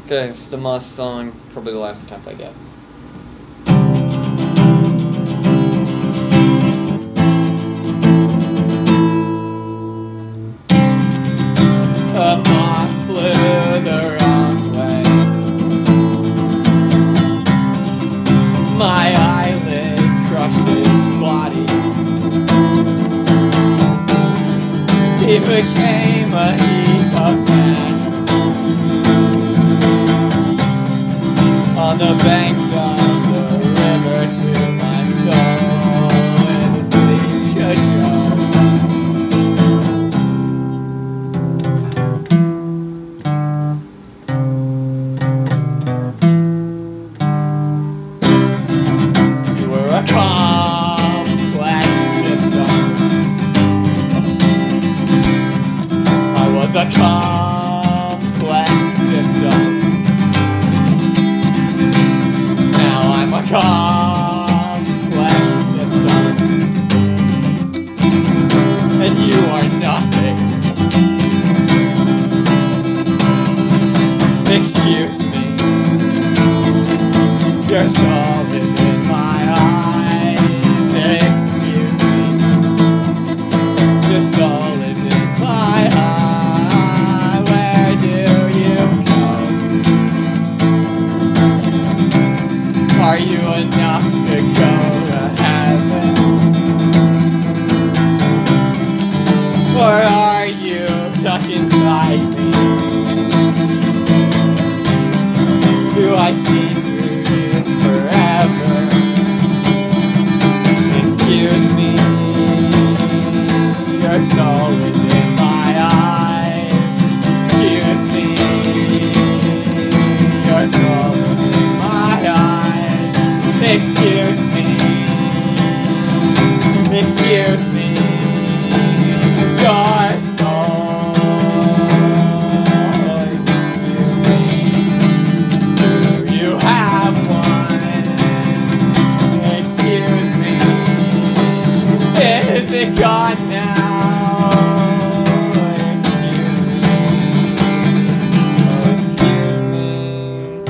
Okay, it's the Moss song, probably the last attempt I get. A moth flew the wrong way. My eyelid crushed his body. He became a heap of ash on the banks of the river to my soul, where the sleep should go. You were a complex system. I was a complex system. Now I'm a complex system, and you are nothing. Excuse me, your soul is in my eyes. Excuse me, your soul is in my eye. Where do you go? Are you enough to go to heaven? Or are you stuck inside me? Do I see through you forever? Excuse me, your soul is in my eyes. Excuse me, your soul is in my eyes. Excuse me, excuse me, your soul, excuse me, do you have one? Excuse me, is it gone now? Excuse me, oh, excuse me.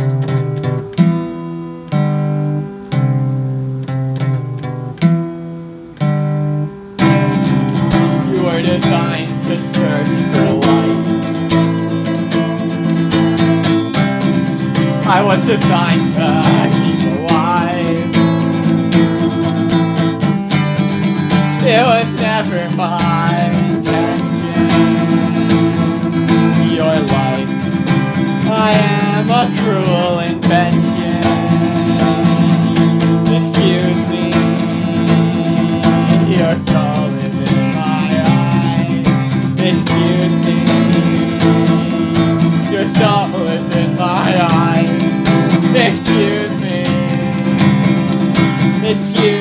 You were designed to search for light. I was designed to keep alive. It was never my intention. Your life, I am a cruel invention. Excuse me, your soul is in my eyes. Excuse me, your soul is in my eyes. Excuse me, excuse